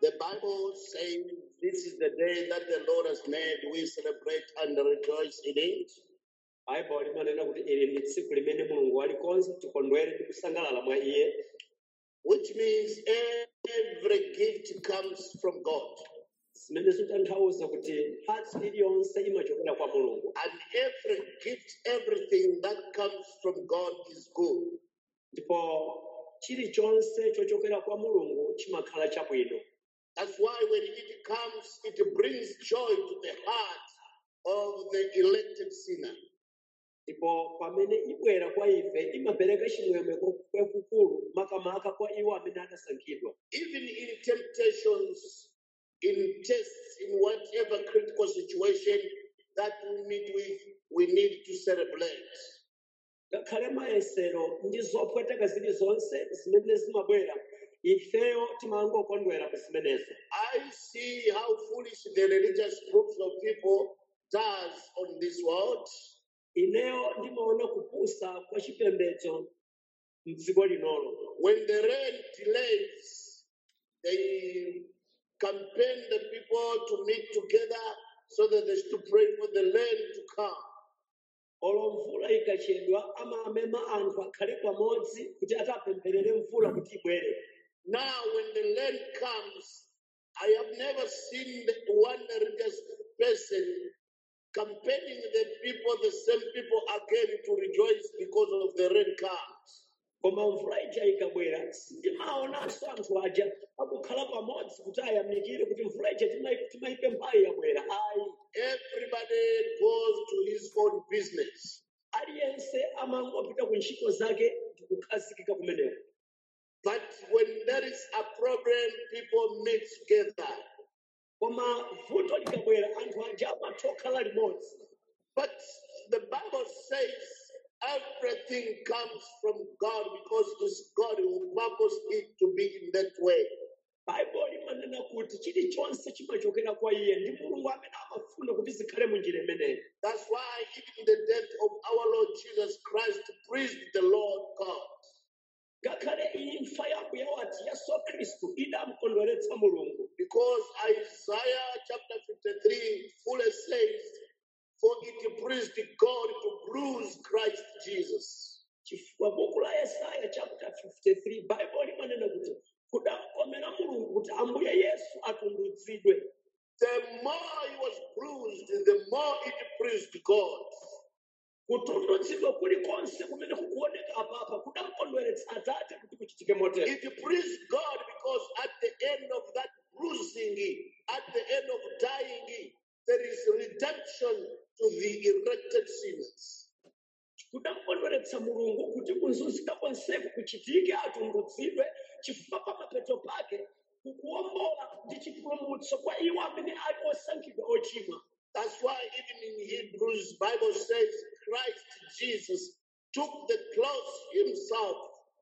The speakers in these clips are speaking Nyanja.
The Bible says this is the day that the Lord has made. We celebrate and rejoice in it. Bible limanena kuti ili ndi tsiku limene Mulungu walikonza tikondwere ndi kusangalala mwa iye. Which means every gift comes from God. Zimene zitanthauza kuti mphatso iliyonse imachokera kwa Mulungu. And every gift, everything that comes from God is good. Ndipo chilichonse chochokera kwa Mulungu chimakhala chabwino. That's why when it comes, it brings joy to the heart of the elected sinner. Ndipo pamene ibwera kwa ife imapereka chimwemwe kwakukulu makamaka kwa iwo amene anasankhidwa. Even in temptations, in tests, in whatever critical situation that we meet with, we need to celebrate. Ngakhale mayesero ndi zopweteka zilizonse zimene zimabwera ifeyo timangokondwera pa zimenezo. I see how foolish the religious groups of people does on this world. Ineyo ndimaona kupusa kwa chipembedzo mdziko linolo. When the rain delays, they campaign the people to meet together so that they should pray for the rain to come. Olo mvula ikachedwa amamema anthu akhale pamodzi kuti atapempherere mvula kuti ibwere. Now, when the rain comes, I have never seen one religious person campaigning the people, the same people again to rejoice because of the rain comes. Koma mvula ija ikabwera sindimaonanso anthu aja akukhala pamodzi kuti ayamikire kuti mvula ija timayipempha yabwera. Ayi. Everybody goes to his own business. Aliyense amangopita ku ntchito zake ndikukhazikika kumeneko. But when there is a problem, people meet together. Koma vuto likabwera anthu aja amatokhala limodzi. But the Bible says everything comes from God because it's God who purposed it to be in that way. Bible limanena kuti chilichonse chimachokera kwa iye ndi Mulungu amene amafuna kuti zikhale mu njira imeneyi. That's why even the death of our Lord Jesus Christ praised the Lord God. Ngakhale imfa ya Mbuye wathu Yesu Khristu idamukondweretsa Mulungu. Because Isaiah chapter 53 fully says, for it pleased God to bruise Christ Jesus. Chifukwa buku la Yesaya chapter 53 Bible limanena kuti kudamukomera Mulungu kuti Ambuye Yesu atunduzidwe. The more he was bruised, the more it pleased God. Kutunduzidwa kulikonse kumene kukuoneka apapa kudamukondweretsa Atate kuti kuchitike motero. It pleased God because at the end of that bruising, at the end of dying, there is redemption to the elected sinners. Kudamukondweretsa Mulungu kuti kuzunzika konseku kuchitike atunduzidwe chifukwa pamapeto pake kukuombola ndi chipulumutso kwa iwo amene ali osankhidwa ochimwa. That's why even in Hebrews, Bible says Christ Jesus took the cross himself.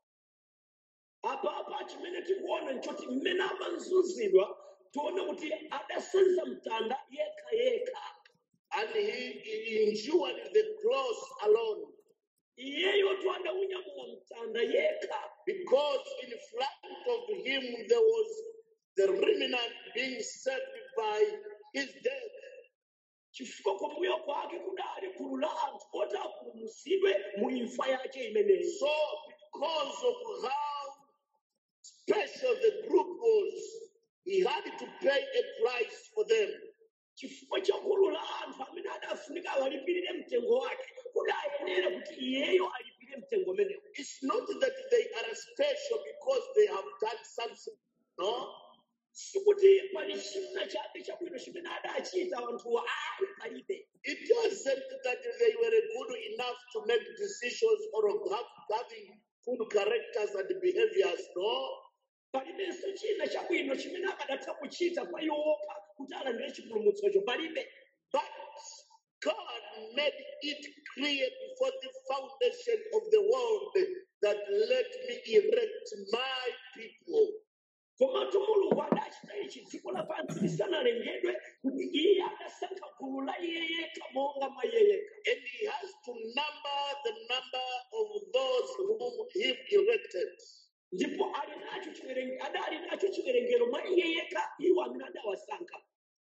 Apa chimene tikuona nchoti mmene amazunzidwa tione kuti adasenza mtanda yekha. And he endured the cross alone. Iyeyo tu adaunyamula mtanda yekha. Because in front of him there was the remnant being saved by his death. Chifukwa kumbuyo kwake kudali gulu la anthu oti apulumutsidwe mu imfa yake imeneyi. So because of how special the group was, he had to pay a price for them. Chifukwa cha gulu la anthu amene adafunika alipirire mtengo wake kudayenera kuti iyeyo alipire mtengo umenewo. It's not that they are special because they have done something. No. Sikuti pali china chake chabwino chimene adachita anthuwa palibe. It wasn't that they were good enough to make decisions or having good characters and behaviors. No. Palibenso china chabwino chimene akadatha kuchita kwa iwo kuti alandire chipulumutsocho palibe. But God made it clear before the foundation of the world that let me erect my people. Koma Mulungu adachita ichi dziko lapansi lisanalengedwe kuti iye adasankha gulu la iye yekha monga mwa iye yekha. And he has to number the number of those whom he erected. Ndipo adali nacho chiwerengero mwa iye yekha iwo amene adawasankha.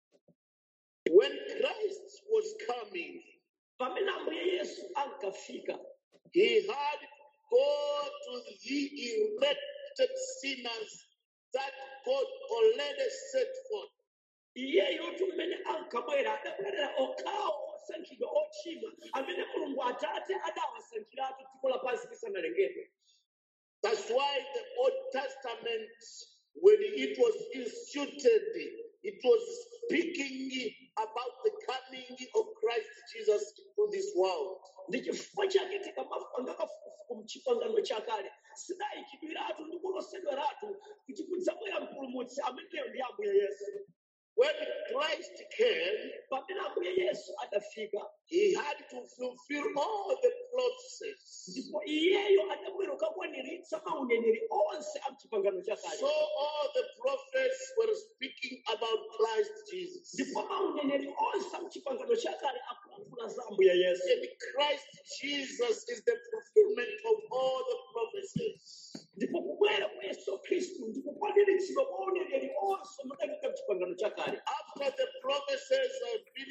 When Christ was coming, Pamene Ambuye Yesu ankafika, he had to go to the elected sinners that God already set forth. iyeyo tumene ankabwera adabwerera okhawo osankhidwa ochimwa amene Mulungu Atate adawasankhiratu dziko lapansi lisanalengedwe. That's why the Old Testament, when it was instituted, it was speaking about the coming of Christ Jesus to this world. Ndi chifukwa chake tikamafanga kafukufuku mchipangano chakale sidayikidwiratu ndi kulosedweratu kuti kudzabwera mpulumutsi ameneyo ndi Ambuye Yesu. When Christ came, Pamene Ambuye Yesu adafika, he had to fulfill all the prophecies. ndipo iyeyo adabwera kukwaniritsa mauneneri onse a mchipangano chakale. So all the prophets were speaking about Christ Jesus. Ndipo mauneneri onse a mchipangano chakale akulankhula za Ambuye Yesu. And Christ Jesus is the fulfillment of all the prophecies. Ndipo kubwera kwa Yesu Khristu ndipo kwaniritsidwa kwa mauneneri onse amadalika mchipangano chakale. After the prophecies have been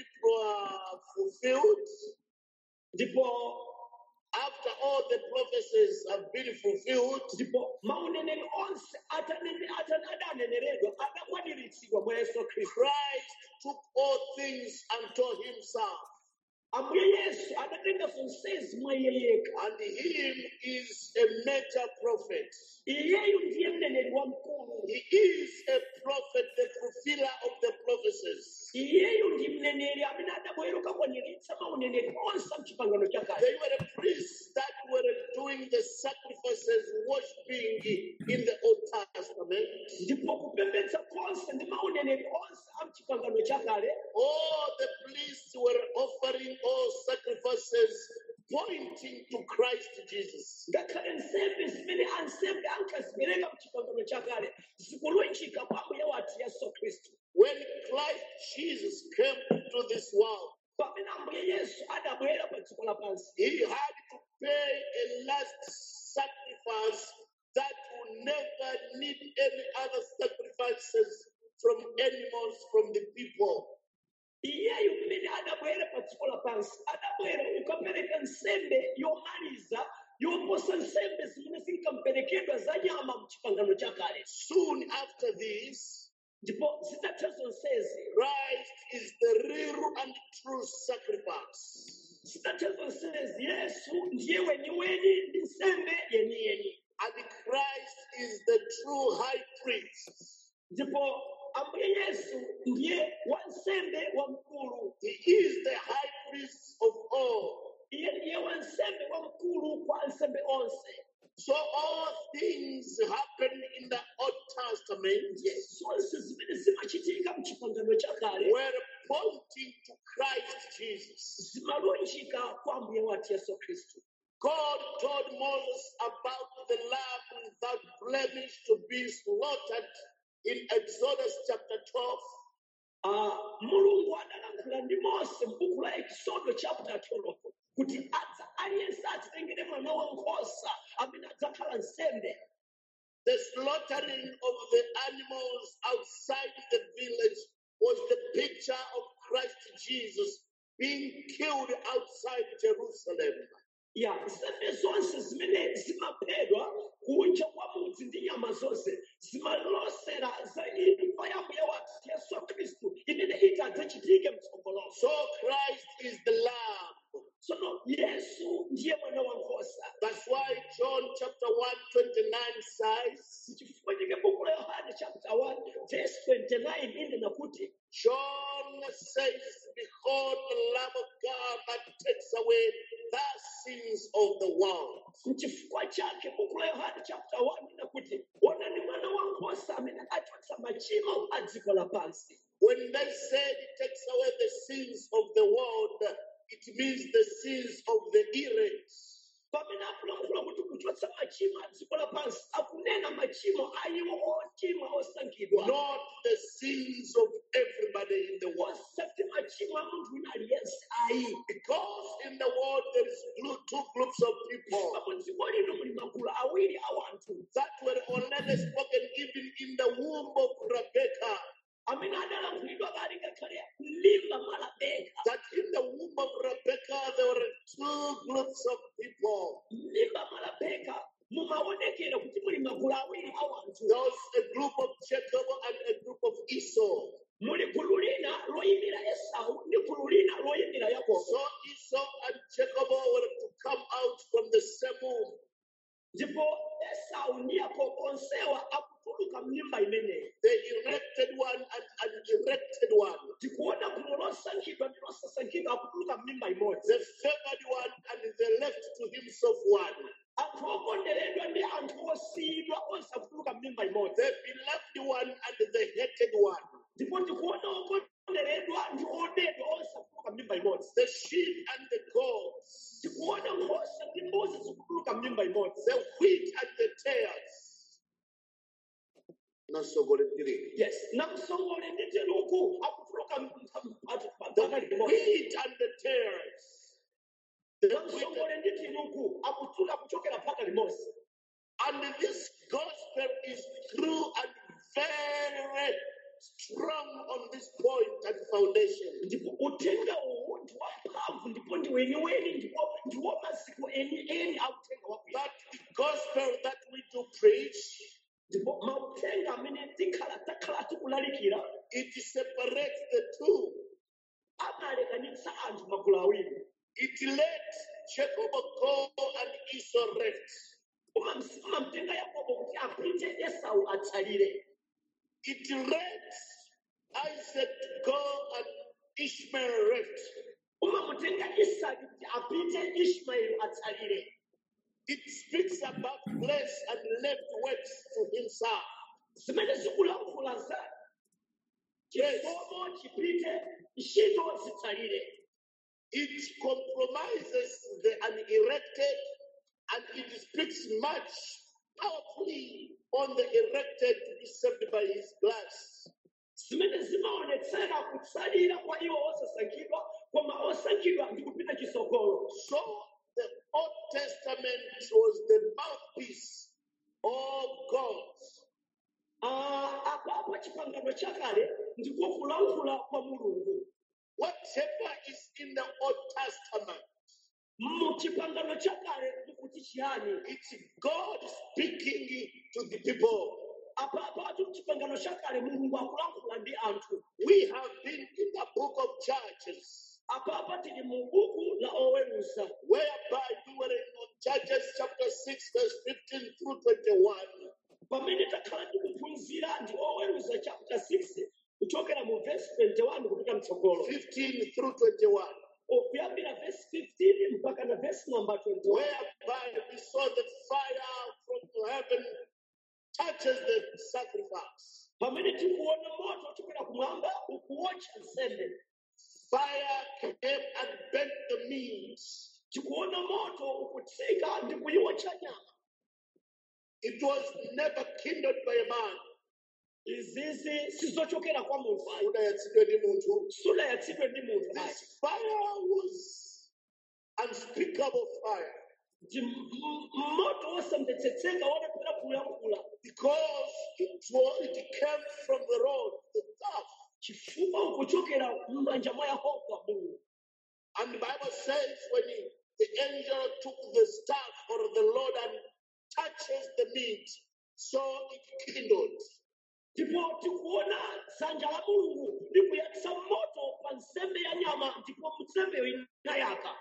fulfilled, Ndipo after all the prophecies have been fulfilled, ndipo mauneneri onse adaneneredwa adakwaniritsidwa mwa Yesu Khristu. Christ took all things unto himself, Ambuye Yesu adatenga zonsezi mwa iye yekha. and him is a major prophet. Iyeyu ndiye mneneri wamkulu. He is a prophet, the fulfiller of the prophecies. Iyeyu ndi mneneri amene adabwera kukwaniritsa mauneneri onse a mchipangano chakale. They were the priests that were doing the sacrifices, worshiping in the Old Testament. Ndipo kupembedza konse ndi mauneneri onse a mchipangano chakale. All the priests were offering all sacrifices pointing to Christ Jesus. Ngakhale nsembe zimene ansembe ankazipereka mchipangano chakale zikulunjika kwa Ambuye wathu Yesu Khristu. When Christ Jesus came to this world, Pamene Ambuye Yesu adabwera pa dziko lapansi, he had to pay a last sacrifice that would never need any other sacrifices from animals, from the people. iyeyu mmene adabwera pa dziko lapansi adabwera kukapereka nsembe yomaliza yoposa nsembe zimene zinkaperekedwa za nyama mchipangano chakale. Soon after this, Ndipo zitatha zonsezi, Christ is the real and true sacrifice. zitatha zonsezi, Yesu ndiye weniweni ndi nsembe yeniyeni. And Christ is the true high priest. Ndipo Ambuye Yesu ndiye wansembe wamkulu. He is the high priest of all. Iye ndiye wansembe wamkulu kwa ansembe onse. So all things happened in the Old Testament Zonse zimene zimachitika mchipangano chakale were pointing to Christ Jesus. zimalunjika kwa Ambuye wathu Yesu Khristu. God told Moses about the lamb without blemish to be slaughtered in Exodus chapter 12. Mulungu adalankhula ndi Mose m'buku la Exodo chapter 12 kuti aliyense atitengere mwana wankhosa amene adzakhala nsembe. The slaughtering of the animals outside the village was the picture of Christ Jesus being killed outside Jerusalem. Nsembe zonse zimene zimaphedwa kunja kwa mudzi ndi nyama zonse zimalosera za imfa ya Ambuye wathu Yesu Khristu imene idzachitike m'tsogolo. So Christ is the lamb. Tsono Yesu ndiye mwana wankhosa. That's why John chapter 1:29 says, Chifukwa chake buku la Yohane chapter 1 verse 29 inena kuti John says, behold the Lamb of God that takes away the sins of the world. Chifukwa chake buku la Yohane chapter 1 inena kuti onani mwana wankhosa amene achotsa machimo a dziko lapansi. When they said it takes away the sins of the world, it means the sins of the elect. pamene akulankhula kuti kuchotsa machimo a dziko lapansi akunena machimo a iwo ochimwa osankhidwa not the sins of everybody in the world. osati machimo a munthu wina aliyense ayi Because in the world there is two groups of people papo dziko lino muli magulu awiri a wanthu that were already spoken even in the womb of Rebecca. amene adalankhulidwa kale ngakhale m'mimba mwa Rebeka That in the womb of Rebecca there were two groups of people. m'mimba mwa Rebeka mumaonekera kuti muli magulu awiri a wanthu There was a group of Jacob and a group of Esau. muli gulu lina loyimira Esau ndi gulu lina loyimira Yakobo So Esau and Jacob were to come out from the same womb. ndipo Esau ndi Yakobo onsewa akutuluka m'mimba imeneyi The erected one and unerected one. tikuona gulu losankhidwa ndi losasankhidwa akutuluka m'mimba imodzi The favored one and the left to himself one. anthu okondedwa ndi anthu osiyidwa onse akutuluka m'mimba imodzi The beloved one and the hated one. ndipo tikuona okondedwa ndi odedwa onse akutuluka m'mimba imodzi The sheep and the goats. tikuona nkhosa ndi mbuzi zikutuluka m'mimba imodzi The wheat and the tares. Nasogoletiri. yes namsongole ndi teluku akutuluka The pakali limodzi wheat and the tares. The wheat namsongole ndi teluku akutuluka kuchokera phaka limodzi and this gospel is true and very strong on this point and foundation. ndipo uthenga uwu ndi wamphamvu ndipo ndi weniweni ndipo ndiwo maziko eni a uthenga wabwino That the gospel that we do preach, ndipo mauthenga amene takhala tikulalikira it separates the two. amalekanitsa anthu magulu awiri It let Jacob go and Esau left. umamtenga Yakobo kuti apite Esau atsalire It let Isaac go and Ishmael left. umamutenga Isaki kuti apite Ishmaeli atsalire It speaks about blessed and left works to himself. zimene zikulankhula za Yes, chisomo chipite ntchito zitsalire it compromises the unerected and it speaks much powerfully on the erected to be saved by his glass. zimene zimaonetsera kutsalira kwa iwo osasankhidwa koma osankhidwa ndi kupita chitsogolo So the Old Testament was the mouthpiece of God. apa chipangano chakale ndiko kulankhula kwa Mulungu Whatever is in the Old Testament, mu chipangano chakale ndikuti chiyani it's God speaking to the people. apa chipangano chakale Mulungu akulankhula ndi anthu We have been in the book of Judges, apa tili mu buku la oweruza whereby we were in Judges chapter 6, verse 15 through 21. pamene takhala tikuphunzira ndi oweruza chapter 6 kuchokera mu verse 21 kupita mtsogolo 15 through 21, kuyambira verse 15 mpaka na verse number 21 whereby we saw the fire from heaven touches the sacrifice. pamene tikuona moto uchokera kumwamba ukuwotcha nsembe Fire came and burnt the meat. tikuona moto ukutsika ndi kuyiwotcha nyama It was never kindled by a man. izizi sizochokera kwa munthu Unayatsidwe ndi munthu. sunayatsidwe ndi munthu This fire was unspeakable fire ndi moto wosamvetsetseka wodapera kulankhula because it came from the Lord, the staff. chifukwa ukuchokera m'manja mwa Yehova Mulungu And the Bible says when the angel took the staff or the Lord and touches the meat, so it kindled. ndipo tikuona dzanja la Mulungu likuyatsa moto pa nsembe ya nyama ndipo nsembeyo inayaka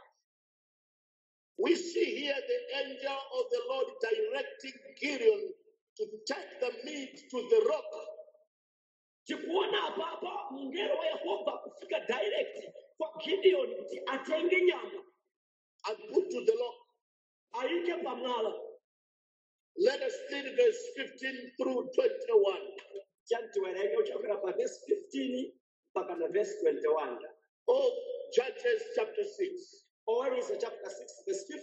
We see here the angel of the Lord directing Gideon to take the meat to the rock. tikuona apa mngelo wa Yehova kufika direct kwa Gideon kuti atenge nyama And put to the rock. ayike pamwala Let us read verse 15 through 21. chantiwereke uchokera pa verse 15 mpaka na verse 21 Of Judges chapter 6. oweruza chapter 6 verse 15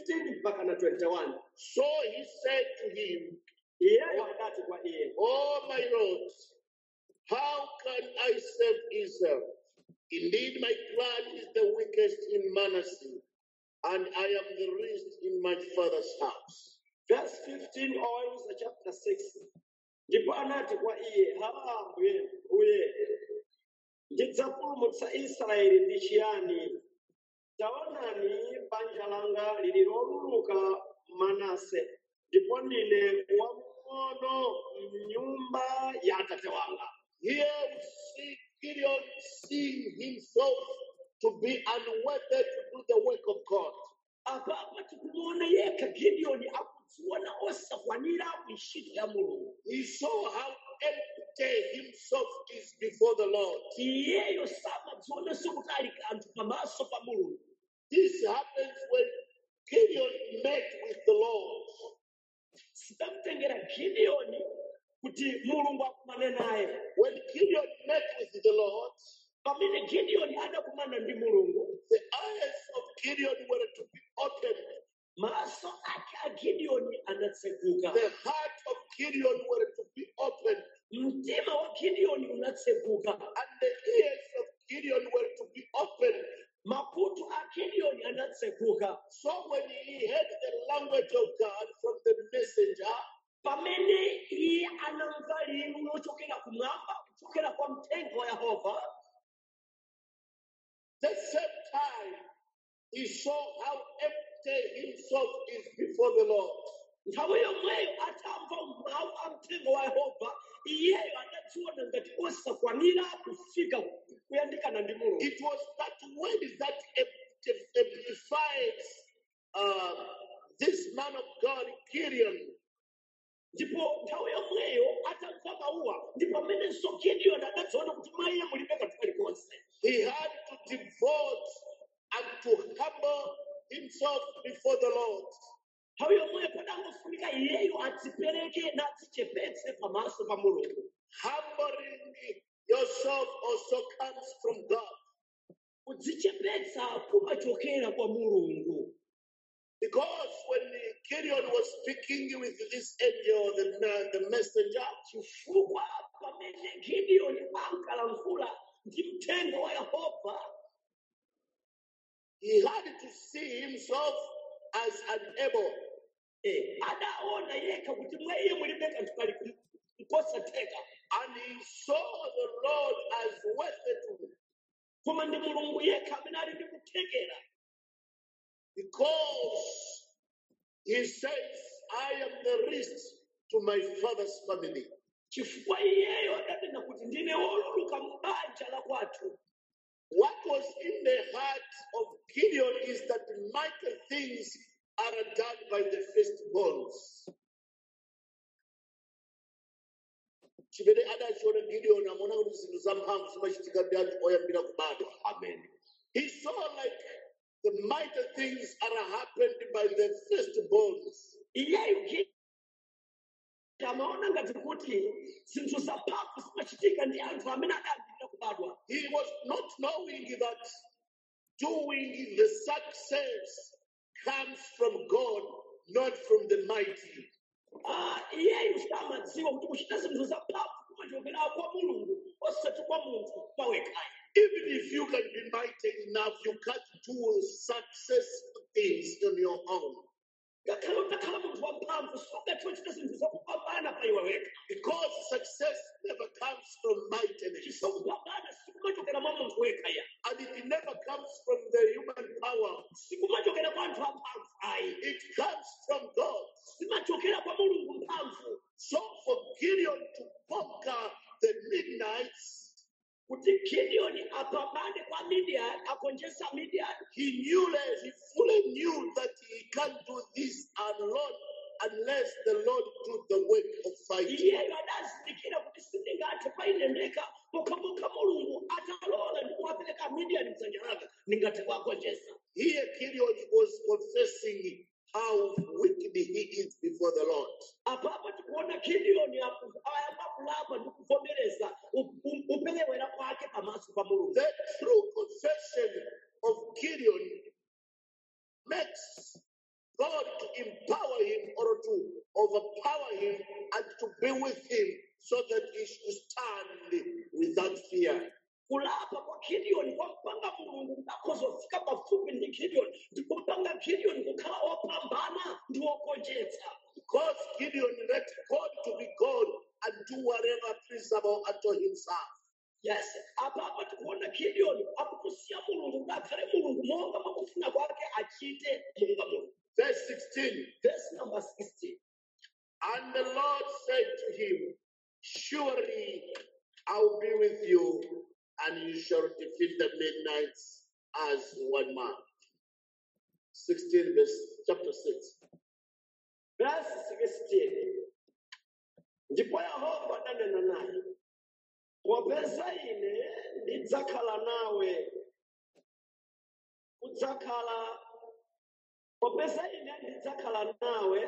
mpaka na 21. So he said to him, Iyeyo adati kwa iye, Oh my Lord, how can I save Israel? Indeed, my clan is the weakest in Manasseh, and I am the least in my father's house. verse 15 oweruza chapter 6. Ndipo anati kwa iye, uye ndidzapulumutsa Israeli ndi chiyani? Taonani, banja langa lili loluluka Manase, ndipo ndine wamng'ono m'nyumba ya atate wanga. Here we see Gideon seeing himself to be unworthy to do the work of God. Apa tikumuona yekha Gideoni akudziona osakwanira kuntchito ya Mulungu. He saw how empty himself is before the Lord. Iyeyo samadzionanso kuti ali kanthu pamaso pa Mulungu. This happens when Gideon met with the Lord. Sitamtengera Gideoni kuti Mulungu akumane naye. When Gideon met with the Lord, Pamene Gideoni adakumana ndi Mulungu, the eyes of Gideon were to be opened. maso ake a Gideoni anatseguka. The heart of Gideon were to be opened. Mtima wa Gideoni unatseguka. And the ears of Gideon were to be opened. Makutu a Gideoni anatseguka. So when he heard the language of God from the messenger, Pamene iye anamva liwu lochokera kumwamba, kuchokera kwa mthenga wa Yehova, the same time he saw how empty himself is before the Lord. nthawi yomweyo atamva mawu a mthenga wa Yehova, iyeyo adadziona ngati osakwanira kufika kuyandikana ndi Mulungu. It was that word that amplifies this man of God, Gideon. Ndipo nthawi yomweyo atamva mawuwa, ndi pamenenso Gideoni adadziona kuti mwa iye mulibe kanthu kalikonse. He had to devote and to humble himself before the Lord. Nthawi yomweyo padangofunika iyeyo adzipereke nadzichepetse pamaso pa Mulungu. Humbling yourself also comes from God. Kudzichepetsa kumachokera kwa Mulungu. Because when Gideon was speaking with this angel, the messenger, Chifukwa pamene Gideoni ankalankhula ndi mthenga wa Yehova, he had to see himself as unable. adaona yekha kuti mwa iye mulibe kanthu kali kosatheka. And he saw the Lord as worthy to him. Koma ndi Mulungu yekha amene ali ndi kuthekera. Because he says, I am the least to my father's family. Chifukwa iyeyo adanena kuti ndine woluluka m'banja la kwathu. What was in the heart of Gideon is that mighty things are done by the firstborns. Chimene adachiona Gideon amaona kuti zinthu zamphamvu zimachitika ndi anthu oyambira kubadwa. Amen. He saw like the mighty things are happened by the firstborns. Iyeyo amaona ngati kuti zinthu zamphamvu zimachitika ndi anthu amene adayambira kubadwa. He was not knowing that doing the success comes from God, not from the mighty. Iyeyo samadziwa kuti kuchita zinthu zamphamvu kumachokera kwa Mulungu osati kwa munthu pawekhayo. Even if you can be mighty enough, you can't do successful things on your own. Ngakhale utakhala munthu wamphamvu sungathe kuchita zinthu zakupambana pa iwe wekha. Because success never comes from mightiness. Kupambana sikumachokera mwa munthu wekhaya. And it never comes from the human power. Sikumachokera kwa anthu amphamvu ayi. It comes from God. Simachokera kwa Mulungu mphamvu. So for Gideon to conquer the Midianites, Kuti Gideoni apambane kwa Midian, akonjesa Midian, he fully knew that he can't do this alone unless the Lord do the work of fighting. iyeyo adazindikira kuti sindingathe painendeka mokha Mulungu atalola ndi kuwapereka Midian m'dzanja lake ndingathe kuwakonjesa. Here Gideon was confessing how wicked he is before the Lord. Apapo tikuona Gideoni ayamba kulapa ndi kuvomereza upelewera kwake pamaso pa Mulungu. The true confession of Gideon makes God to empower him or to overpower him and to be with him so that he should stand without fear. kulapa kwa Gideon kwampanga mulungu akozofika pafupi ndi Gideon ndikumpanga Gideon kukhala opambana ndi wogonjetsa. Because Gideon let God to be God and do whatever pleasurable unto himself. Yes, apa tikuona Gideon akukusiya mulungu ngakhale mulungu monga mwakufuna kwake achite monga mulungu. Verse 16. Verse number 16. And the Lord said to him, surely I will be with you, and you shall defeat the Midianites as one man. 16 verse chapter 6. Verse 16. Ndipo Yehova ananena naye, popeza ine ndidzakhala nawe, popeza ine ndidzakhala nawe,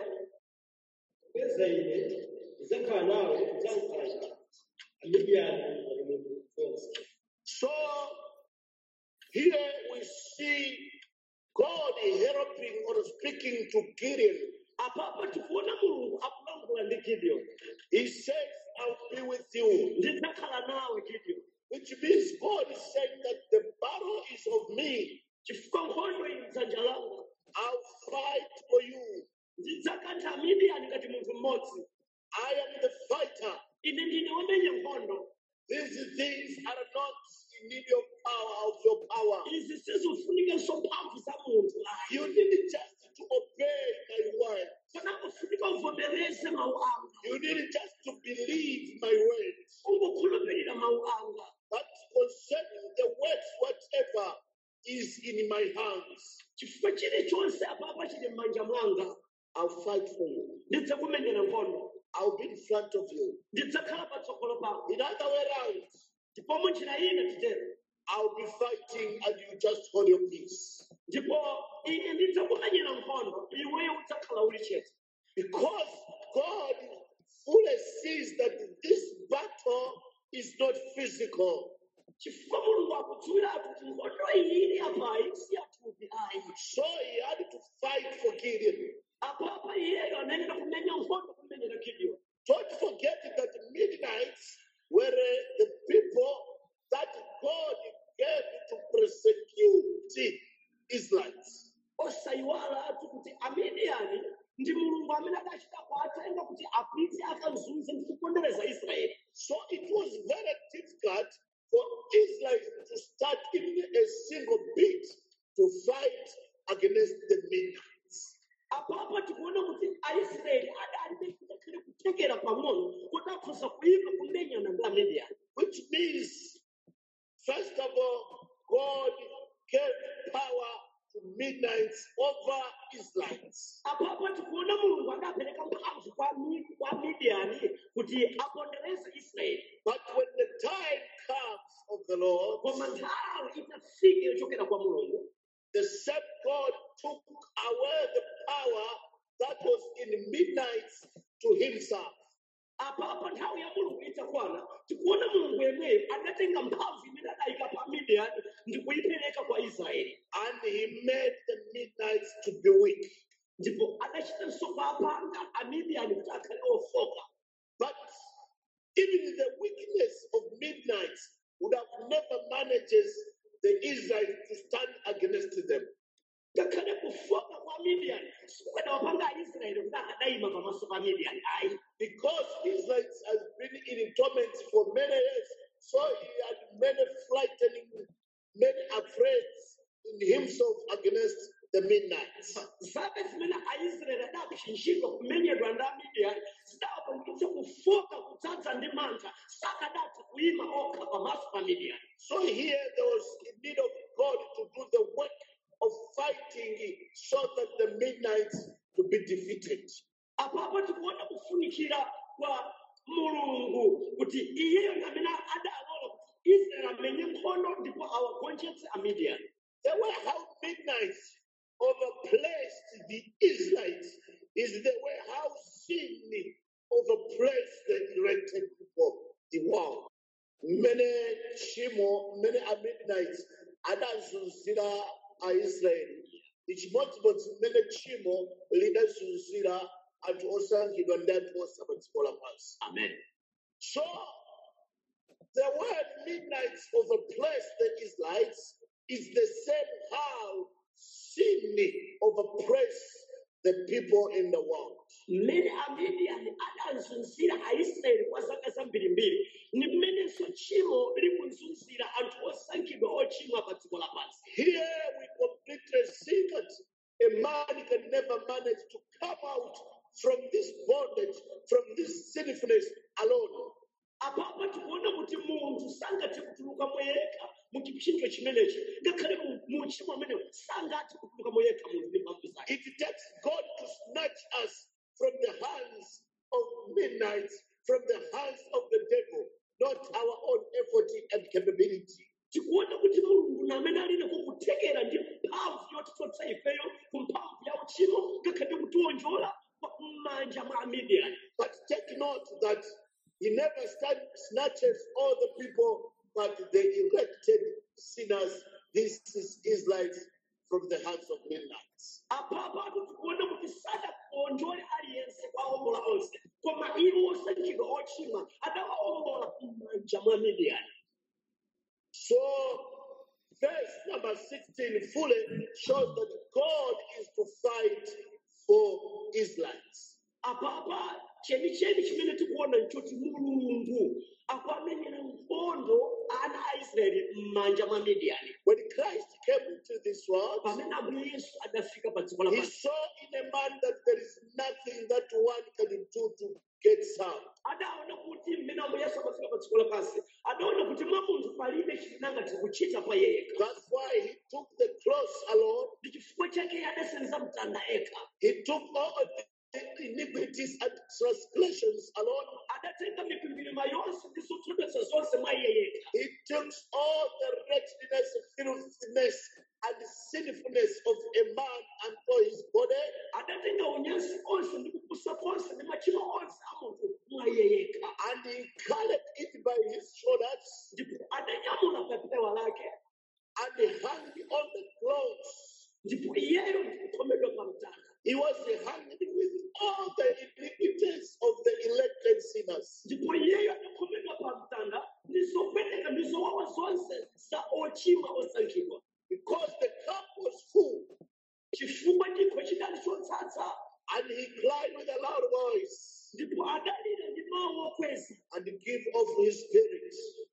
So here we see God helping or speaking to Gideon. apa tikuona mulungu akulankhula ndi Gideon. He says, I'll be with you. Ndidzakhala nawe Gideon. Which means God is saying that the battle is of me. Chifukwa nkhondo ili m'dzanja langa. I'll fight for you. Ndidzakantha Midiani ngati munthu mmodzi. I am the fighter. Ine ndine wamenya nkhondo. These things are not in need of power of your power. Izi sizifunikenso mphamvu za munthu. You need just to obey my word. Panakufunika uvomereze mawu anga. You need just to believe my words. Ungokhulupirira mawu anga. But concerning the words, whatever is in my hands, chifukwa chilichonse apa chili m'manja mwanga, I'll fight for you. ndidzakumenyera nkhondo. I'll be in front of you. Ndidzakhala patsogolo pako. In other way around, Ndipo munjira ina titero. I'll be fighting and you just hold your peace. Ndipo ine ndidzakumenyera nkhondo, iweyo udzakhala uli chete. Because God fully sees that this battle is not physical. Chifukwa mulungu akudziwira kuti nkhondo iyi ili apa si yathupi ayi. So he had to fight for Gideon. Apa iyeyo anaenda kumenya nkhondo kumenyera Gideon. Don't forget that the Midianites were the people that God gave to persecute Israelites. Osayiwala ati kuti Amidiani ndi mulungu amene adachita kuwatenga kuti apite akazunze ndi kupondereza Israeli. So it was very difficult for Israel to start even a single bit to fight against the Midianites. Apa tikuona kuti Aisraeli adali kutekera pang'ono kuti akhoza kuima kumenyana ndi Amidiani. Which means, first of all, God gave power to Midianites over Israelites. Apa tikuona mulungu adapereka mphamvu kwa Midiani kuti apondereze Israeli. But when the time comes of the Lord, Koma nthawi itafika yochokera kwa mulungu, the same God took away the power that was in Midianites to himself. apa nthawi ya mulungu itakwana, tikuona mulungu yemweyo adatenga mphamvu imene adayika pa Midiani ndi kuyipereka kwa Israeli. And he made the Midianites to be weak. Ndipo adachitanso kuwapanga Amidiani kuti akhale ofoka. But even the weakness of Midianites would have never manages the Israelites to stand against them. Ngakhale kufoka kwa Midiani sikukadawapanga Aisraeli kuti akadayima pamaso pa Midiani ayi. Because Israelites has been in torment for many years, so he had many frightening, many afraid in himself against the Midianites. Zake zimene Aisraeli adapsinjika kumenyedwa ndi Amidiani zidawapangitsa kufoka kudzadza ndi mantha sakadati kuima okha pamaso pa Midiani. So here there was a need of God to do the work of fighting so that the Midianites to be defeated. Apa tikuona kufunikira kwa mulungu kuti iyeyo ndi amene adalola kuti Israeli amenye nkhondo ndipo awagonjetse Amidiani. The way how Midianites overplaced the Israelites is the way how sin overplaced the elected people, the world. Many Shimo, many Midianites, adazuzira Israel, ichimodzimodzi mmene tchimo lidazunzira anthu osankhidwa ndi anthu osa pa dziko lapansi. Amen. So the word midnight of a place, the Israelites, is the same how sin overpress the people in the world. Mmene Amidiyani adanzunzira Aisraeli kwa zaka zambirimbiri ni mmenenso tchimo likunzunzira anthu osankhidwa ochimwa pa dziko lapansi. Here we completely see that a man can never manage to come out from this bondage, from this sinfulness alone. Apapa tikuona kuti munthu sangathe kutuluka moyekha mu chipsinjo chimenechi ngakhale mu tchimo amene sangathe kutuluka moyekha munthu ndi mphamvu zake. It takes God to snatch us from the hands of midnight, from the hands of the devil, not our own effort and capability. Tikuona kuti mulungu amene alinako kuthekera ndi mphamvu yotichotsa ifeyo ku mphamvu ya uchimo ngakhale kutiwonjola m'manja mwa Amidiyani. But take note that he never snatches all the people, but the elected sinners, this is Israelites, from the hands of midnight. Apapa tikuona kuti sadaonjole aliyense kwaombola onse koma iwo osankhidwa ochimwa adawaombola m'manja mwa Amidiyani. So, verse number 16 fully shows that God is to fight for Israelites. Apapa chenicheni chimene tikuona nchoti mulungu akwamenyera nkhondo ana a Israeli m'manja mwa Midiyani. When Christ came into this world, Pamene Ambuye Yesu adafika pa dziko he lapansi saw in a man that there is nothing that one can do to get some. adaona kuti mmene Ambuye Yesu amafika pa dziko lapansi adaona kuti mwa munthu palibe chimene angathe kuchita pa yekha. That's why he took the cross alone. Ndi chifukwa chake adasenza mtanda ekha. He took all of the iniquities and transgressions alone. Adatenga mikwingwirima yonse ndi zotsoteza zonse mwa iye yekha. He took all the wretchedness, filthiness, and sinfulness of a man and for his body. Adatenga unyansi onse ndi kupusa konse ndi machimo onse a munthu mwa iye yekha. And he carried it by his shoulders Ndipo adanyamula pa pewa lake. and he hung on the cross. Ndipo iyeyo ndikukhomedwa pa mtanda. He was hanged with all the iniquities of the elected sinners. Ndipo iyeyo adakhomedwa pa mtanda ndi zopweteka ndi zowawa zonse za ochimwa osankhidwa. Because the cup was full, Chifukwa chikho chidali chotsatsa. and he cried with a loud voice Ndipo adalira ndi mawu okweza. and give of his spirit.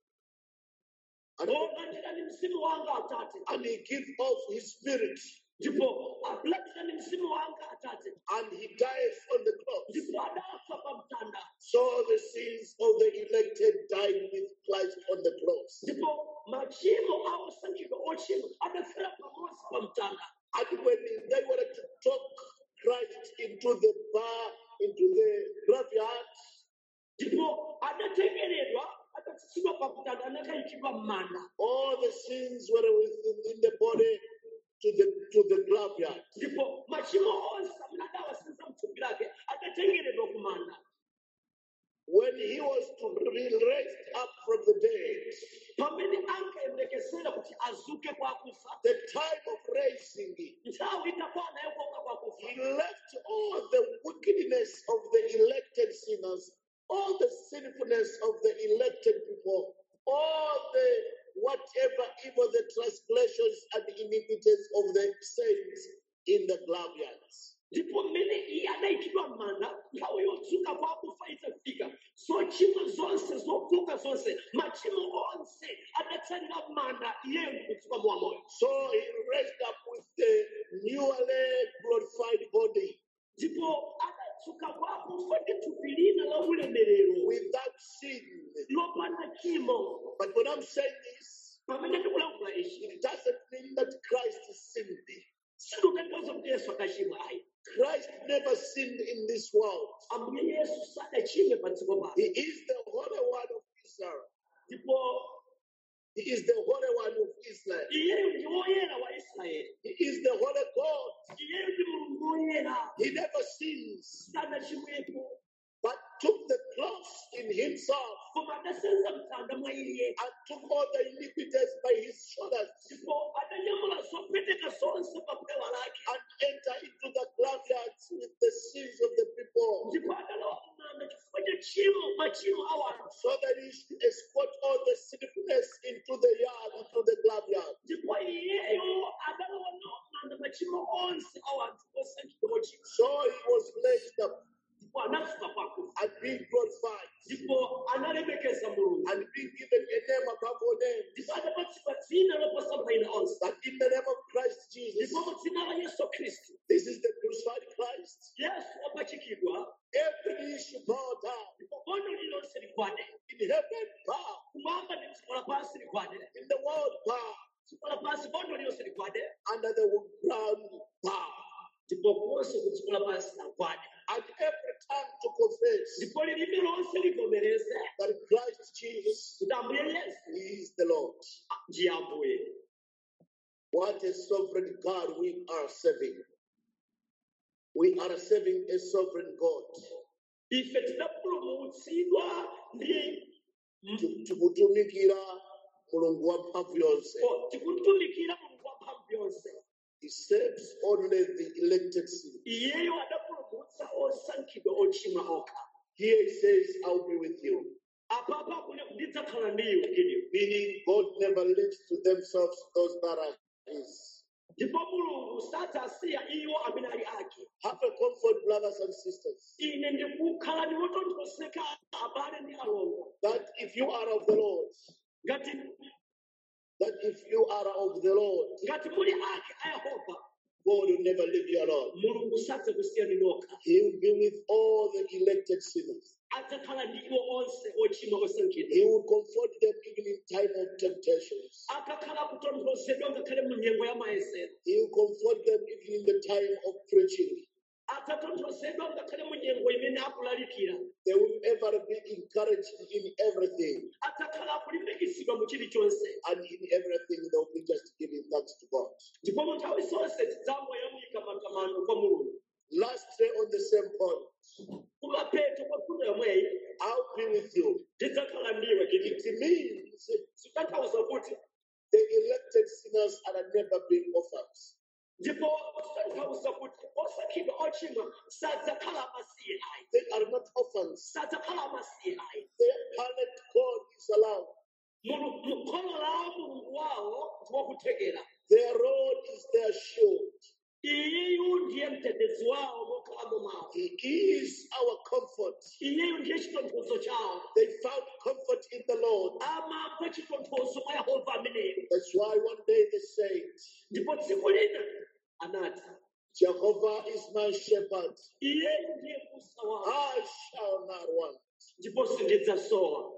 And, Olandirani mzimu wanga Atate. and he give of his spirit. Ndipo alandirani mzimu wanga Atate. And he dies on the cross. Ndipo adafa pa mtanda. So the sins of the elected died with Christ on the cross. Ndipo machimo a osankhidwa ochimwa adafera pamodzi pa mtanda. And when they wanted to talk Christ into the bar, into the graveyard, Ndipo adatengeredwa adatsitsidwa pa mtanda anakayikidwa m'manda. all the sins were within the body to the graveyard. Ndipo machimo onse amene adawasenza mthupi lake adatengeredwa ku manda. When he was to be raised up from the dead, Pamene ankayembekezera kuti azuke kwa akufa. the time of raising, Nthawi itakwana yokuuka kwa he akufa. left all the wickedness of the elected sinners, all the sinfulness of the elected people, all the whatever evil, the transgressions and iniquities of the saints in the graveyards. Ndipo mmene iye adayikidwa m'manda nthawi yodzuka kwa akufa itafika. Zochimwa zonse zovuka zonse machimo onse adatsalira m'manda iyeyo ndikudzuka mwamoyo. So he raised up with the newly glorified body Ndipo adadzuka kwa akufa ndi thupi lina la ulemerero without sin. lopanda chimo. But when I'm saying this, Pamene ndikulankhula ichi it doesn't mean that Christ sinned. sikutanthauza kuti Yesu adachimwa ayi. Christ never sinned in this world. Ambuye Yesu sadachimwe pa dziko pano. He is the Holy One of Israel. Ndipo He is the Holy One of Israel. iyeyo ndi woyera wa Israeli. He is the Holy God. Iyeyo ndi Mulungu woyera. He never sins, Sadachimwepo. but took the cross in himself Koma adasenza mtanda mwa iye and took all the iniquities by his shoulders ndipo adanyamula zopeteka zonse pa pewa lake and enter into the graveyards with the sins of the people, ndipo adalowa m'manda chifukwa cha machimo a anthu so that he should escort all the sinfulness into the yard, into the graveyard. ndipo iyeyo adalowa nawo m'manda machimo onse a anthu osankhidwa ochimwa So he was raised up ndipo anafuka kwakufa and being glorified ndipo analemekeza mulungu and being given a name above all names, ndipo adapatsidwa dzina loposa mayina onse that in the name of Christ Jesus, ndipo mu dzina la yesu khristu this is the crucified Christ, yesu wapachikidwa every knee should bow down, ndipo bondo lililonse ligwade in heaven bow, kumwamba ndi dziko lapansi ligwade in the world bow, dziko lapansi bondo lililonse ligwade under the ground bow, ndipo konse ku dziko lapansi lagwade and every tongue to confess ndipo lilimi lonse livomereze that Christ Jesus kuti ambuye yesu is the Lord. ndiye ambuye. What a sovereign God we are serving. We are serving a sovereign God. Ife tidapulumutsidwa ndi Tikutumikira mulungu wamphamvu yonse. tikutumikira mulungu wamphamvu yonse. He saves only the elected sinners. Iyeyo adapulumutsa osankhidwa ochimwa okha. Here he says, I'll be with you. Apapa kune ndidzakhala ndi iwe Gideon. Meaning God never leaves to themselves those that are his. Ndipo mulungu sadzasiya iwo amene ali ake. Have a comfort, brothers and sisters, Ine ndikukhala ndi wotonthoseka abale ndi alongo. that if you are of the Lord, Ngati ngati muli ake a Yehova, God will never leave you alone. mulungu sadzakusiyani nokha. He will be with all the elected sinners. Adzakhala ndi iwo onse ochimwa osankhidwa. He will comfort them even in time of temptations. Akakhala kutonthozedwa ngakhale mu nyengo ya mayesero. He will comfort them even in the time of preaching. Adzatonthozedwa ngakhale mu nyengo imene akulalikira. They will ever be encouraged in everything. Adzakhala akulimbikitsidwa mu chilichonse. And in everything, they will be just giving thanks to God. Ndipo mu nthawi zonse tidzangoyamika matamando kwa mulungu. Lastly, on the same point, Kumapeto kwa fundo yomweyi I'll be with you. ndidzakhala ndiwe Gideon. It means Zitanthauza kuti the elected sinners are never being orphans. ndipo zitanthauza kuti osankhidwa ochimwa sadzakhala amasiye ayi. They are not orphans. Sadzakhala amasiye ayi. Their parent God is allowed. Kholo lawo mulungu wawo ndi wakuthekera. Their rod is their shield. Iyeyu ndiye mtetezi wawo mokhalamo mawo. He is our comfort. Iyeyu ndiye chitonthozo chawo. They found comfort in the Lord. Amamva chitonthozo mwa Yehova ameneyo. That's why one day they said, Ndipo tsiku lina anati Jehovah is my shepherd. iyeyu ndiye m'busa wawo. I shall not want. Ndipo sindidzasowa.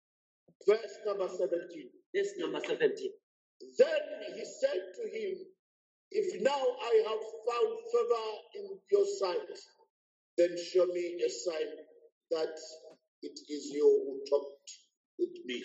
Verse number 17. Verse number 17. Then he said to him, if now I have found favor in your sight, then show me a sign that it is you who talked with me.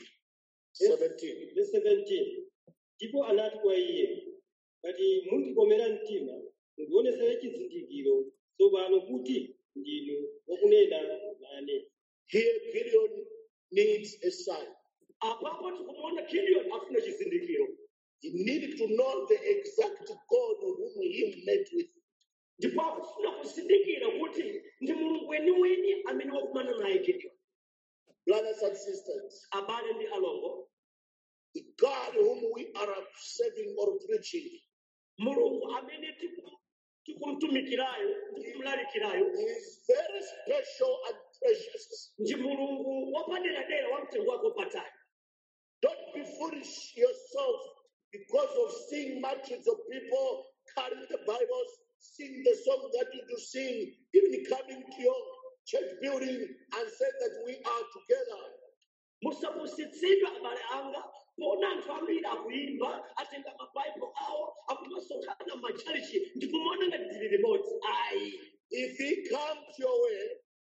17. Verse 17. Ndipo anati kwa iye, ngati mundikomera mtima, mundionesere chizindikiro tsopano kuti ndinu wakunena nane. Here Gideon needs a sign. Apapo tikumuona Gideon afuna chizindikiro. He needed to know the exact God whom he met with. Ndipo akufuna kuzindikira kuti ndi mulungu weniweni amene wakumana naye Gideon. Brothers and sisters, Abale ndi alongo, the God whom we are serving or preaching mulungu amene tikumtumikirayo tikumulalikirayo is very special and precious. ndi mulungu wapaderadera wa mtengo wako patali. Don't be foolish yourself because of seeing multitudes of people carrying the Bibles, sing the song that you do sing, even coming to your church building and say that we are together. Musapusitsidwa abale anga pona anthu ambiri akuimba atenga mabaibo awo akumasonkhana machalichi ndikumaona ngati tili limodzi. Ayi, If he comes your way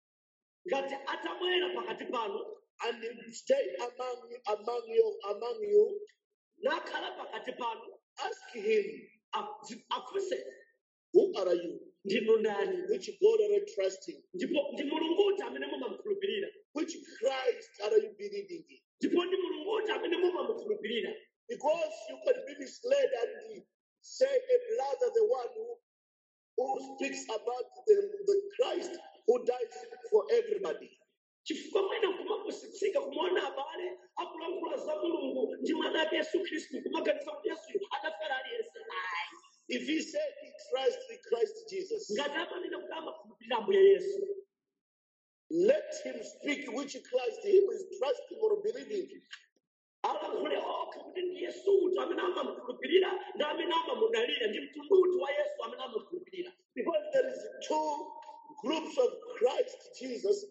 ngati atabwera pakati pano and he stay among you, nakhala pakati pano, ask him, afunse who are you? ndinu ndani? Which God are you trusting? Ndipo ndi mulungu uti amene mumamukhulupirira. which Christ are you believing in? ndipo ndi mulungu uti amene mumamukhulupirira. Because you can be misled and say a brother, the one who speaks about the Christ who dies for everybody. Chifukwa mwina kumapusitsika kumona abale akulankhula za mulungu ndi mwana wake Yesu Khristu kumaganiza kuti Yesu adafera aliyense. Ayi. If he said he trusts in Christ Jesus, ngati amanena kuti amakhulupirira Ambuye Yesu, let him speak which Christ he is trusting or believing in. alankhule okha kuti ndi Yesu uti amene amamukhulupirira ndi amene amamudalira ndi mtundu uti wa Yesu amene amamukhulupirira. Because there is two groups of Christ Jesus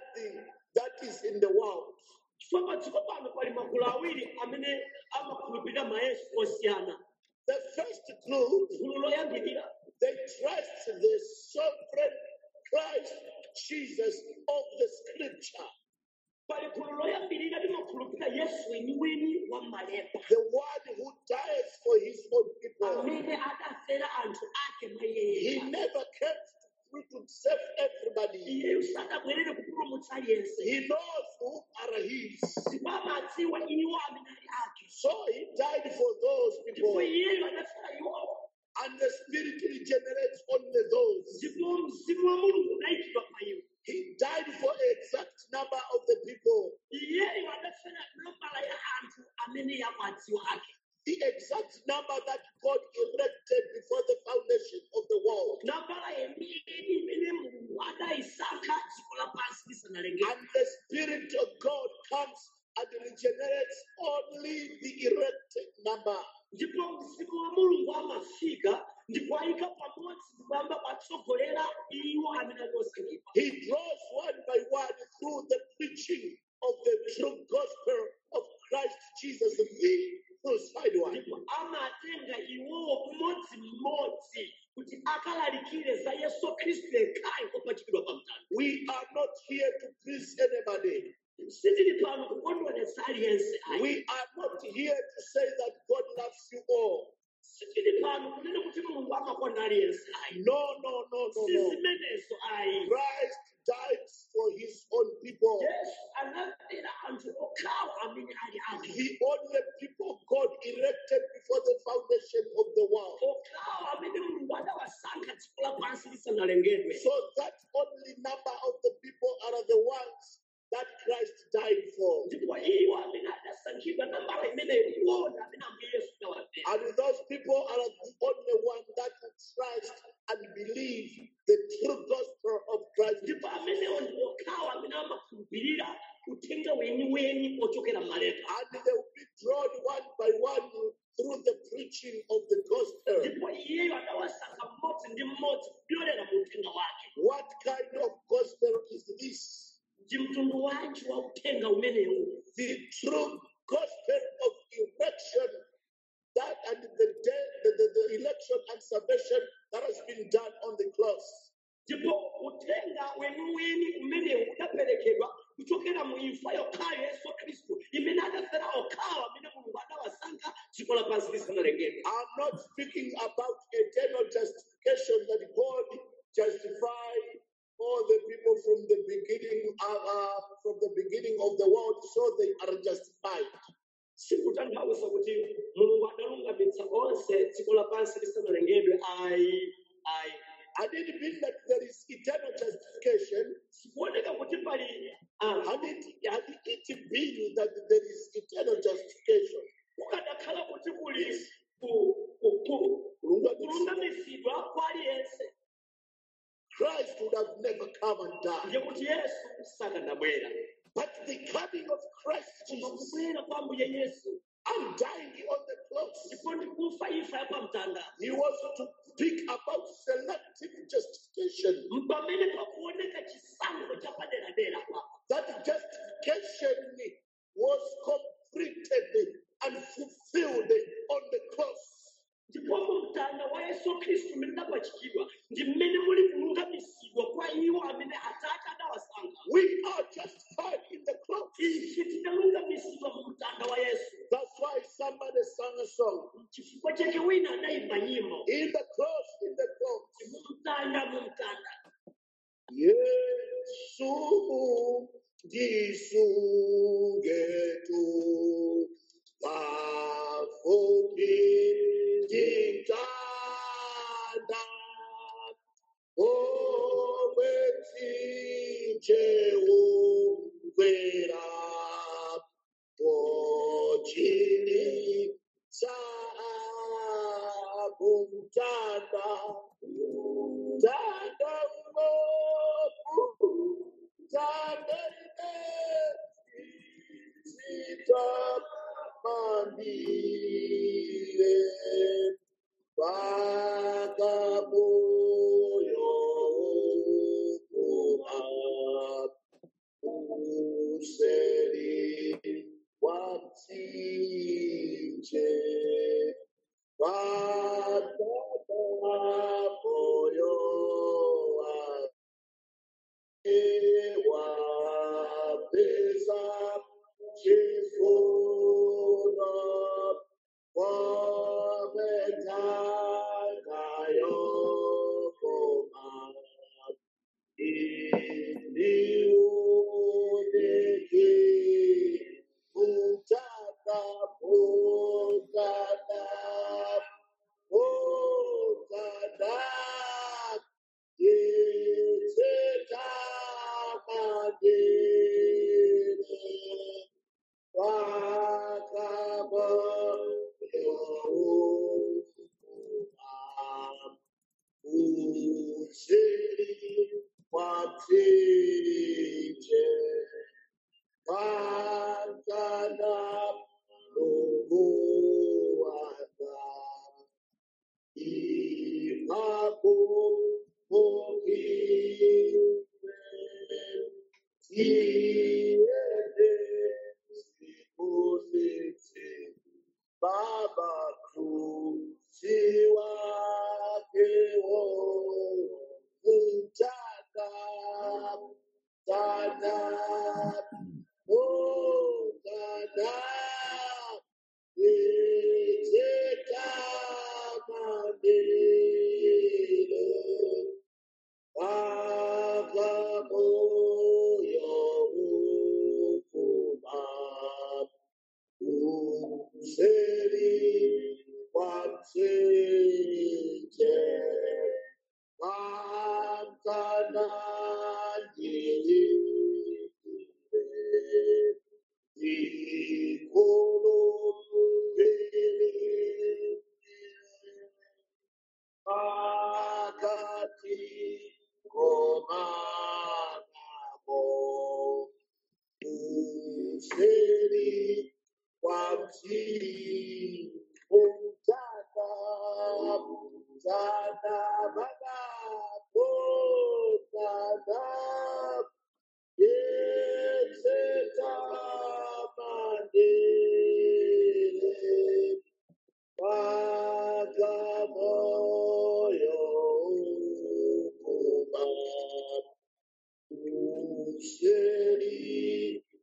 that is in the world. Chifukwa padziko pano pali magulu awiri amene amakhulupirira mayesu osiyana. The first group, Gulu loyambirira they trust the sovereign Christ Jesus of the scripture, pali gulu loyambirira limakhulupirira Yesu weniweni wa malemba the one who dies for his own people. amene adafera anthu ake mwa iye He yekha. never came to save everybody. Iyeyu sadabwerere kupulumutsa aliyense. He knows who are his. Ndipo amadziwa iwo amene ali ake. So he died for those Ndipo people, iyeyu adafera iwowo. and the Spirit regenerates only those. Ndipo mzimu wa Mulungu unayikidwa pa iwo. He died for the exact number of the people, Iyeyu adafera nambala ya anthu amene yakwadziwa ake. the exact number that God erected before the foundation of the world. Nambala yemini imene Mulungu adayisankha dziko lapansi lisanalengedwe. And the Spirit of God comes and regenerates only the erected number. Ndipo mzimu wa Mulungu amafika ndipo ayika pamodzi kuyamba kwatsogolera iwo amene ali osankhidwa. He draws one by one through the preaching of the true gospel of Christ Jesus, the crucified one. Ndipo amatenga iwowo mmodzi kuti akalalikire za Yesu Khristu yekhayo opachikidwa pa mtanda. We are not here to please anybody. Sitili pano kukondweretsa aliyense ayi. We are not here to say that God loves you all. Sitili pano kunena kuti Mulungu amakonda aliyense ayi. No, no, no, no, Si no. zimenezo ayi. Christ died for his own people. Yesu anafera anthu okhawo amene ali ake. The only people God erected before the foundation of the world. Okhawo amene Mulungu adawasankha dziko lapansi lisanalengedwe. So that only number of the people are the ones that Christ died for. Ndipo iwo amene adasankhidwa nambala imeneyo iwona amene Ambuye Yesu adawafera. And those people are the only one that trust and believe the true gospel of Christ. Ndipo amenewo ndi okhawo amene amakhulupirira uthenga weniweni ochokera m'malemba. And they will be drawn one by one through the preaching of the gospel. Ndipo iyeyo adawasankha mmodzi ndi mmodzi kupyolera mu uthenga wake. What kind of gospel is this? Ndi mtundu wanji wa uthenga umenewu. The true gospel of election, that and the election and salvation that has been done on the cross. Ndipo uthenga weniweni umenewu udaperekedwa kuchokera mu imfa yokhayo Yesu Khristu imene adafera okhawo amene Mulungu adawasankha dziko lapansi lisanalengedwe. I'm not speaking about eternal justification that God justified all the people from the beginning of the world, so they are justified. Sikutanthauza kuti Mulungu adalungamitsa onse dziko lapansi lisanalengedwe ayi. I didn't mean that there is eternal justification. Sikuoneka kuti pali Had it been that there is eternal justification, kukadakhala kuti kuli kulungamitsidwa kwa aliyense, Christ would have never come and died. ndiye kuti Yesu sakanabwera. But the coming of Christ Koma Jesus kubwera kwa Ambuye Yesu and dying on the cross, ndipo ndi kufa imfa ya pamtanda. he was to speak about selective justification. Pamene pakuoneka chisankho chapaderadera apa. That justification was completed and fulfilled on the cross. Ndipo mu mtanda wa Yesu Khristu mmene adapachikidwa ndi mmene muli kulungamitsidwa kwa iwo amene Atate adawasankha. We are justified in the cross. Ife tidalungamitsidwa mu mtanda wa Yesu. That's why somebody sang a song. Chifukwa chake wina anayimba nyimbo. In the cross, in the cross. Mu mtanda, mu mtanda. Yesu ndisungetu pafupi nditanda omwetsinjewukwera pochili sakumtanda tanda mboku tanda sita mandire vakamoyo kuma useri watsinje vakamoyo wapesa chifuno wametakayo koma indiuneki utaka ukada ukada itekamadere usiri watsinje vakana lokuwaka ipapo mokire tiende sikusitsi baba krusiwa kewo utaka tana utaka iteka mandere vakamoyo ukuma useri watsinje vakana ndiyire ikulupili akati komanamo useri wati umtaka tana baba tana yeteta mandere vakamoyo kuma useri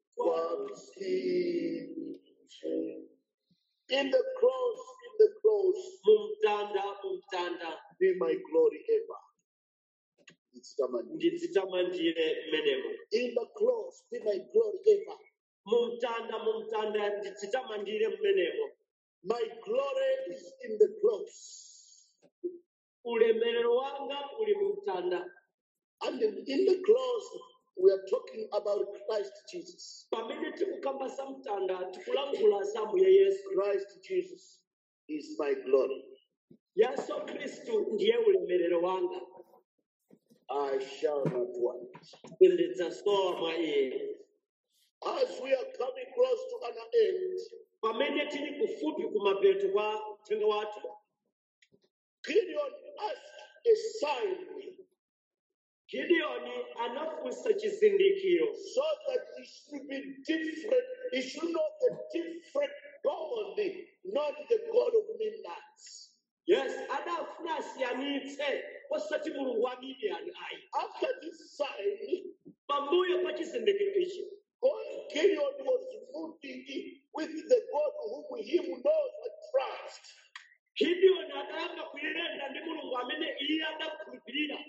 kwamsinje. In the cross, mumtanda be my glory ever. It's Tamani. ndidzitamandire mmenemo In the cross, be my glory ever. mumtanda ndidzitamandire mmenemo My glory is in the cross. ulemerero wanga uli mumtanda And in the cross, we are talking about Christ Jesus. pamene tikukamba za mtanda tikulankhula za mbuye yesu Christ Jesus is my glory. yesu khristu ndiye ulemerero wanga I shall not want. ndidzasowa mwa iye As we are coming close to an end, pamene tili kufupi kumapeto kwa uthenga wathu Gideon asked a sign gideoni anafunsa chizindikiro so that it should be different. He should know the different God, not the God of midnights. yes adafuna asiyanitse osati mulungu wa midiyani ayi After this sign, pambuyo pa chizindikiro ichi Gideon was moving with the God whom he knows and trusts. gideoni adayamba kuyenda ndi mulungu amene iye adakhulupirira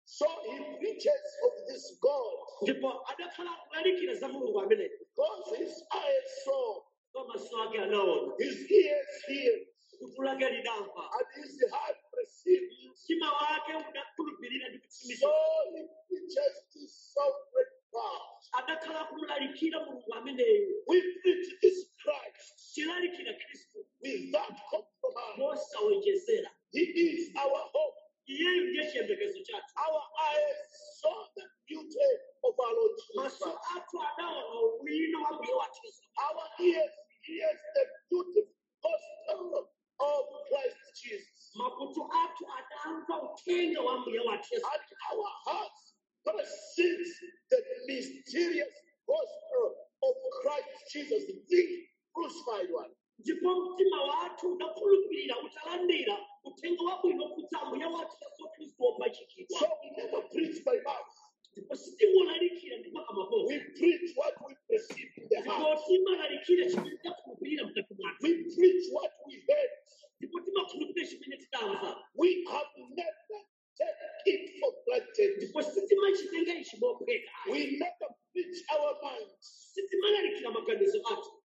So he preaches of this God ndipo adakhala akulalikira za mulungu ameneyo because his eyes saw, kwa maso ake anaona, his ears hear, kutu lake linamva, and his heart perceives. mtima wake unakhulupirira ndi So kutsimikiza. he preaches this sovereign God. Adakhala akulalikira mulungu ameneyo, We preach this Christ tilalikira Khristu without compromise. mosawonjezera. He is our hope. Iyeyo ndiye chiyembekezo chathu. Our eyes saw the beauty of our Lord Jesus Maso Christ. athu anaona ubwino wa mbuye wathu Yesu. Our ears hear the beautiful gospel of Christ Jesus. Makutu athu adamva uthenga wa mbuye wathu Yesu. And our hearts perceives the mysterious gospel of Christ Jesus, the crucified one. Ndipo mtima wathu unakhulupirira utalandira uthenga wabwino kudza mbuye wathu Yesu Khristu wopachikidwa. So we never preach by mouth. Ndipo sitingolalikira ndi makamapoko. We preach what we perceive in the heart. Ndipo timalalikira chimene takhulupirira mkati mwathu. We preach what we heard. Ndipo timakhulupirira chimene tidamva. We have never taken it for granted. Ndipo sitimachitenga ichi mophweka. We never preach our minds. Sitimalalikira maganizo athu.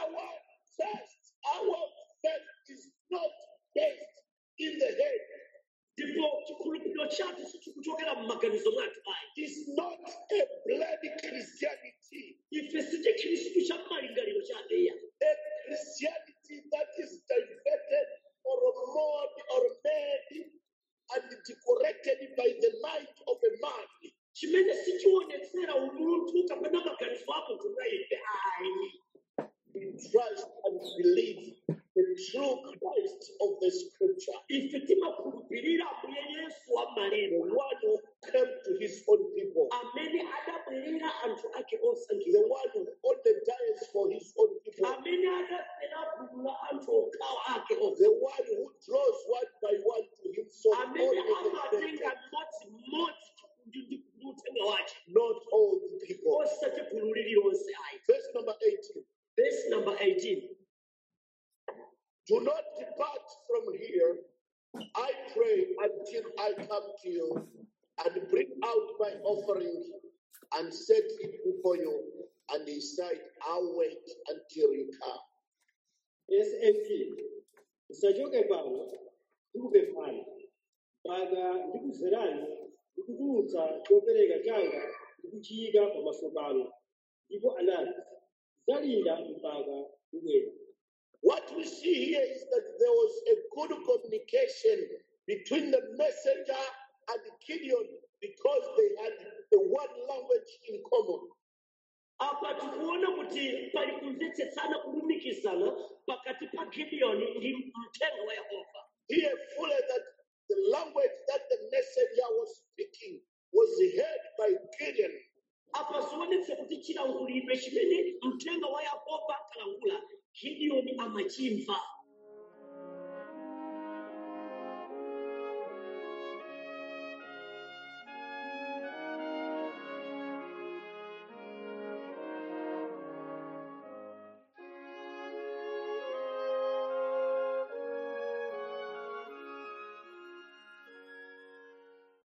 Our faith is not based in the head. Ndipo chikhulupiriro chathu sichikuchokera m'maganizo mwathu ayi. It is not a bloody Christianity. Ife siche Khristu cha malingaliro cha adeya. A Christianity that is diverted or molded or made and decorated by the mind of a man. Chimene sichionetsera umunthu kapena maganizo a munthu mwa ife ayi. We trust and believe the true Christ of the scripture, Ife timakhulupirira mbuye Yesu wa the malemba. one who came to his own people, Amene adabwerera anthu ake the osankhidwa. one who only dies for his own people, Amene adafera gulu la anthu okhawo ake okha. the one who draws one by one to himself, Amene all of the amatenga people, mmodzi ndi uthenga wace. not all the people. Osati gulu lililonse ayi. Verse number 18. Verse number 18. Do not depart from here, I pray, until I come to you and bring out my offering and set it before you. And he said, I'll wait until you come. Verse 18. Usachoke pano, ndikupemphani, mpaka ndikuzerani, ndikutulutsa chopereka changa ndikuchiyika pamaso panu. Ndipo anati, zalinda mpaka ubwera. What we see here is that there was a good communication between the messenger and Gideon because they had the one language in common. Apa tikuona kuti pali kumvetsetsana kulumikizana pakati pa Gideoni ndi mthenga wa Yehova. Here fully that the language that the messenger was speaking was heard by Gideon. Apa zionetse kuti chilankhulibe chimene mthenga wa Yehova akalangula Gideoni amachimva.